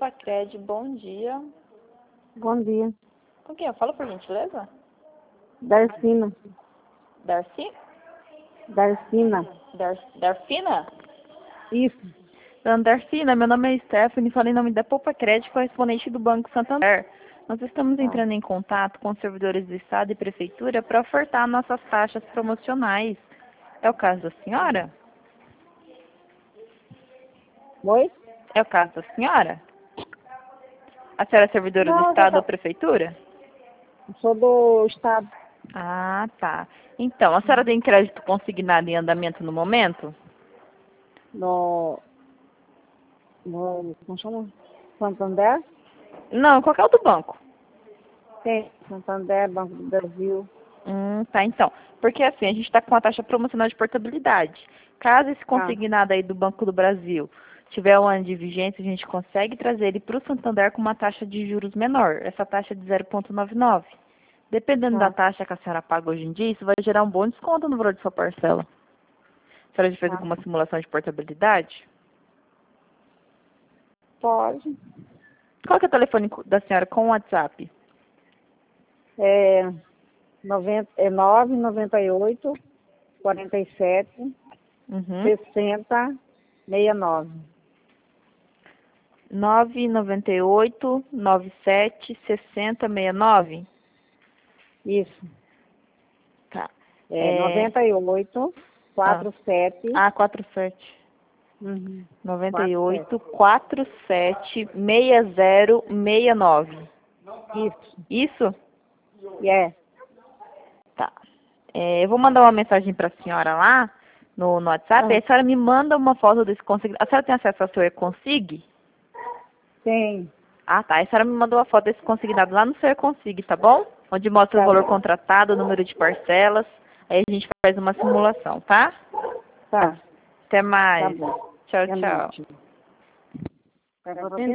Pacred, bom dia. Bom dia. Com quem eu falo, por gentileza? Darcina. Darcy? Darcina. Darfina? Isso. Dona Darcina, meu nome é Stephanie, falei em nome da Poupa-Cred, correspondente do Banco Santander. Nós estamos entrando em contato com os servidores do Estado e Prefeitura para ofertar nossas taxas promocionais. É o caso da senhora? Oi? É o caso da senhora? A senhora é servidora do Não, Estado ou Prefeitura? sou do Estado. Ah, tá. Então, a senhora tem crédito consignado em andamento no momento? Como chama? Santander? Não, qualquer outro banco. Tem. Santander, Banco do Brasil. Tá, então. Porque assim, a gente está com a taxa promocional de portabilidade. Caso esse consignado aí do Banco do Brasil tiver um ano de vigência, a gente consegue trazer ele para o Santander com uma taxa de juros menor. Essa taxa é de 0,99. Dependendo da taxa que a senhora paga hoje em dia, isso vai gerar um bom desconto no valor de sua parcela. A senhora já fez alguma simulação de portabilidade? Pode. Qual que é o telefone da senhora com o WhatsApp? É 998 47 60 69. 998 97 60 69? Isso. Tá. 98 47. 47. Uhum. 98 47 60 69. Isso. Isso? Tá. Eu vou mandar uma mensagem para a senhora lá no WhatsApp. Aí a senhora me manda uma foto desse consignado. A senhora tem acesso ao seu e-consig? Tem. Ah, tá. Aí a senhora me mandou a foto desse consignado lá no seu e-consig, tá bom? Onde mostra o valor contratado, o número de parcelas. Aí a gente faz uma simulação, tá? Tá. Até mais. Tá bom. Tchau, tchau.